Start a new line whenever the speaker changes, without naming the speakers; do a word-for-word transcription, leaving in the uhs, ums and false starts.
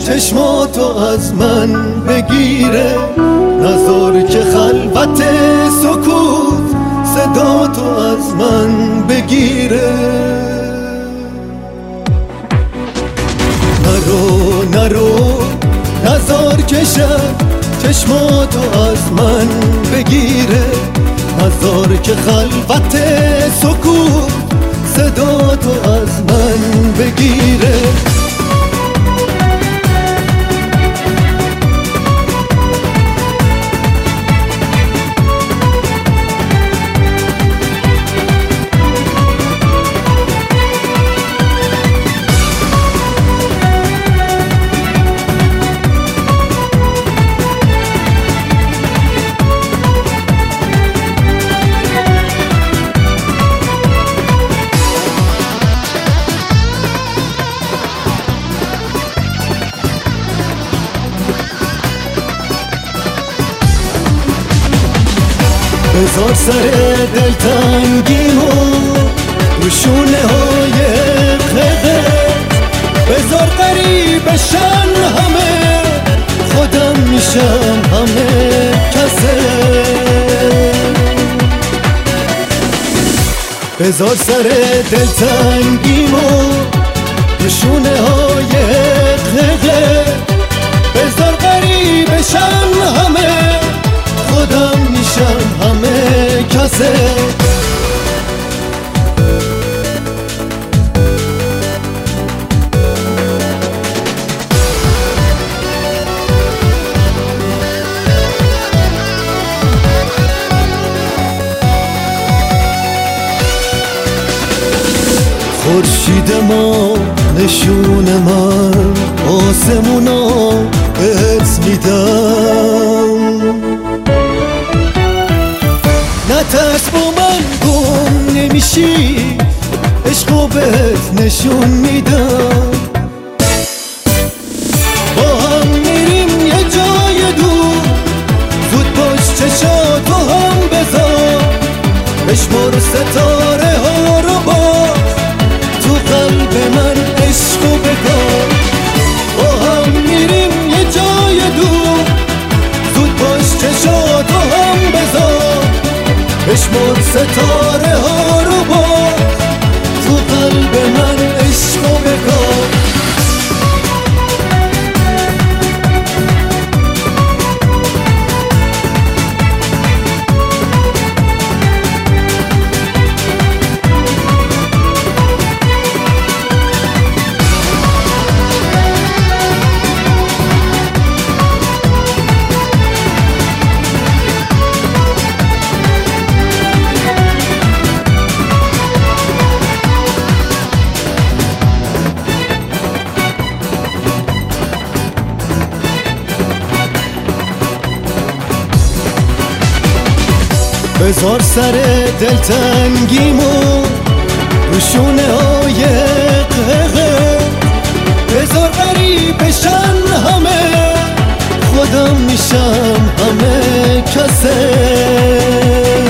چشماتو از من بگیره، نذار که خلوت سکوت صداتو از من بگیره. نرو نرو نذار که شب چشماتو از من بگیره، نذار که خلوت سکوت صداتو از من بگیره. بذار سر دلتنگیمو رو شونه های خدت، بذار قریب بشن همه، خودم میشم همه کسه. بذار سر دلتنگیمو رو شونه های خدت، بذار قریب بشن همه، خودم میشم همه کسه. خورشید ما نشون من، آسمونا بهت میدم، نترس با من گم نمیشی، عشقو بهت نشون میدم. با هم میریم یه جای دور، زود باش چشاتو هم بذار، بشمار ستاره ها رو باز، تو قلب من عشقو بکار. با هم میریم یه جای دور، زود باش چشاتو هم بذار، بشمار ستاره ها رو باز، تو قلب من عشقو بکار. بذار سر دلتنگیمو رو شونه های قهقه، بذار قریب بشن همه، خودم میشم همه کسه.